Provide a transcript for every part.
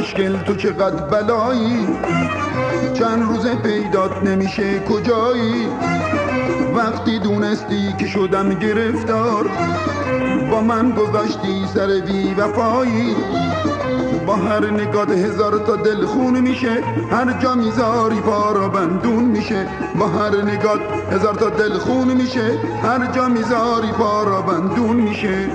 خوشگل تو چقدر بلایی، چند روز پیدات نمیشه کجایی. وقتی دونستی که شدم گرفتار، با من گذاشتی سر بی وفایی. با هر نگات هزار تا دل خون میشه، هر جا میذاری پا بندون میشه. با هر نگات هزار تا دل خون میشه، هر جا میذاری پا بندون میشه.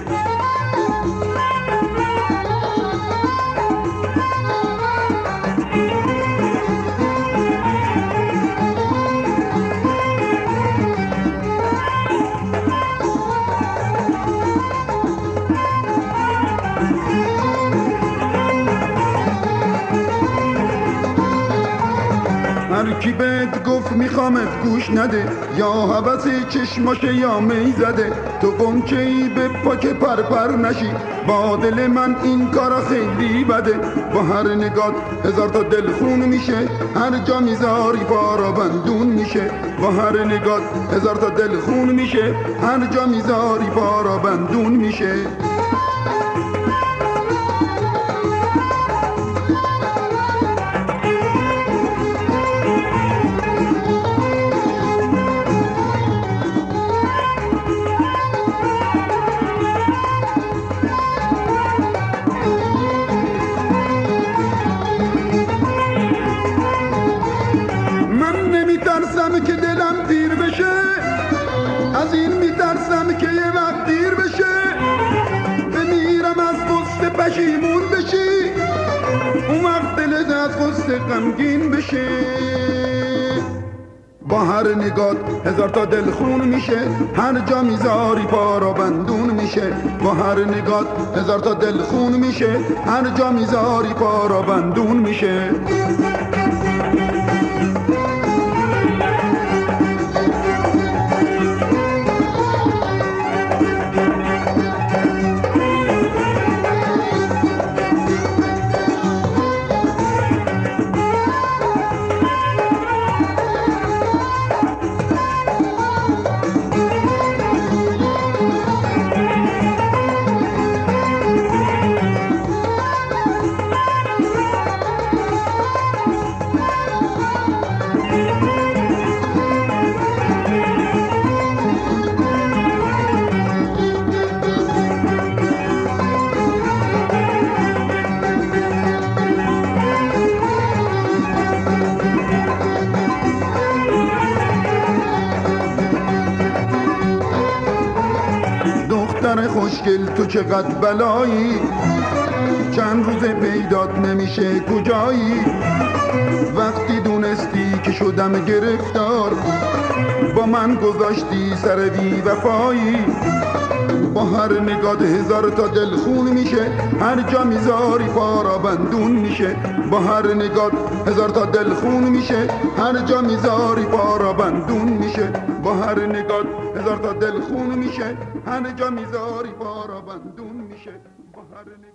هر کی بهت گفت میخوامت گوش نده، یا هوس چشماشه یا می زده. تو قنچه‌ای به پا که پرپر نشی، با دل من این کارا خیلی بده. با هر نگات هزار تا دل خون میشه، هر جا میذاری پا بندون میشه. با هر نگات هزار تا دل خون میشه، هر جا میذاری پا بندون میشه. میترسم که دلم پیر بشه، از این میترسم که یه وقت دیر بشه. بمیرم از غصه پشیمون بشی، اون وقت دلت از غصه غمگین بشه. با هر نگات هزار تا دل خون میشه، هر جا میذاری پا بندون میشه. با هر نگات هزار تا دل خون میشه، هر جا میذاری پا بندون میشه. دختر خوشگل تو چقدر بلایی، چند روز پیدات نمیشه کجایی. وقتی دونستی که شدم گرفتار، با من گذاشتی سر بی وفایی. با هر نگات هزار تا دل خون میشه، هر جا میذاری پا بندون میشه. با هر نگات هزار تا دل خون میشه، هر جا میذاری پا بندون میشه. با هر نگات هزار تا دل خون میشه، هر جا میذاری پا بندون میشه. با هر